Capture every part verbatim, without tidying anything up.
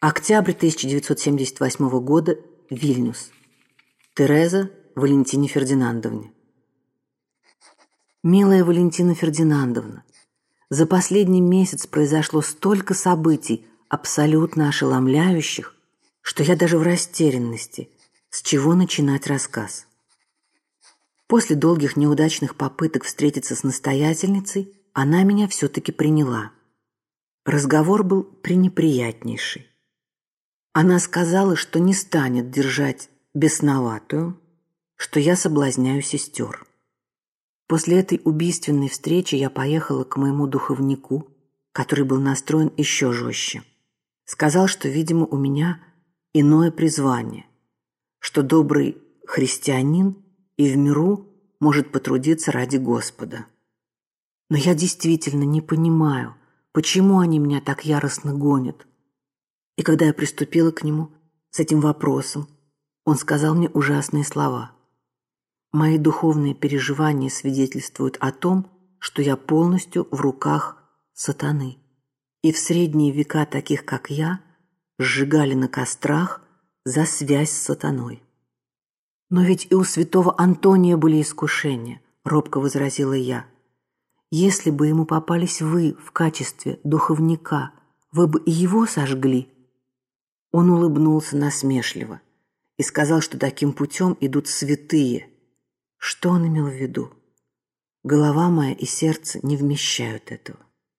Октябрь тысяча девятьсот семьдесят восьмого года. Вильнюс. Тереза Валентине Фердинандовне. Милая Валентина Фердинандовна, за последний месяц произошло столько событий, абсолютно ошеломляющих, что я даже в растерянности, с чего начинать рассказ. После долгих неудачных попыток встретиться с настоятельницей, она меня все-таки приняла. Разговор был пренеприятнейший. Она сказала, что не станет держать бесноватую, что я соблазняю сестер. После этой убийственной встречи я поехала к моему духовнику, который был настроен еще жестче. Сказал, что, видимо, у меня иное призвание, что добрый христианин и в миру может потрудиться ради Господа. Но я действительно не понимаю, почему они меня так яростно гонят. И когда я приступила к нему с этим вопросом, он сказал мне ужасные слова. Мои духовные переживания свидетельствуют о том, что я полностью в руках сатаны. И в средние века таких, как я, сжигали на кострах за связь с сатаной. Но ведь и у святого Антония были искушения, робко возразила я. Если бы ему попались вы в качестве духовника, вы бы и его сожгли. Он улыбнулся насмешливо и сказал, что таким путем идут святые. Что он имел в виду? Голова моя и сердце не вмещают этого.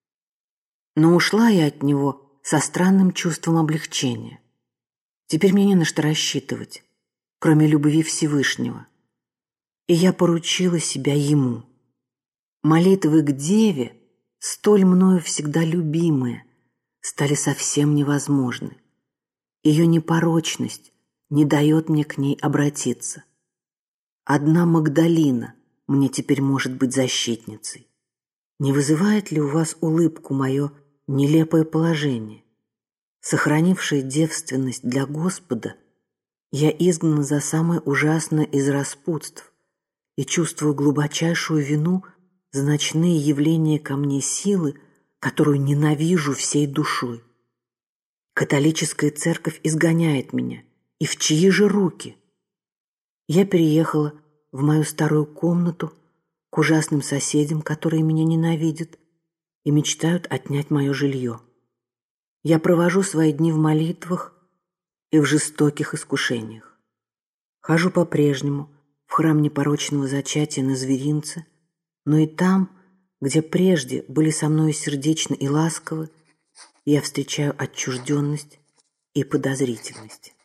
Но ушла я от него со странным чувством облегчения. Теперь мне не на что рассчитывать, кроме любви Всевышнего. И я поручила себя ему. Молитвы к Деве, столь мною всегда любимые, стали совсем невозможны. Ее непорочность не дает мне к ней обратиться. Одна Магдалина мне теперь может быть защитницей. Не вызывает ли у вас улыбку мое нелепое положение? Сохранившая девственность для Господа, я изгнана за самое ужасное из распутств и чувствую глубочайшую вину за ночные явления ко мне силы, которую ненавижу всей душой. Католическая церковь изгоняет меня. И в чьи же руки? Я переехала в мою старую комнату к ужасным соседям, которые меня ненавидят и мечтают отнять мое жилье. Я провожу свои дни в молитвах и в жестоких искушениях. Хожу по-прежнему в храм непорочного зачатия на Зверинце, но и там, где прежде были со мною сердечны и ласковы, я встречаю отчужденность и подозрительность.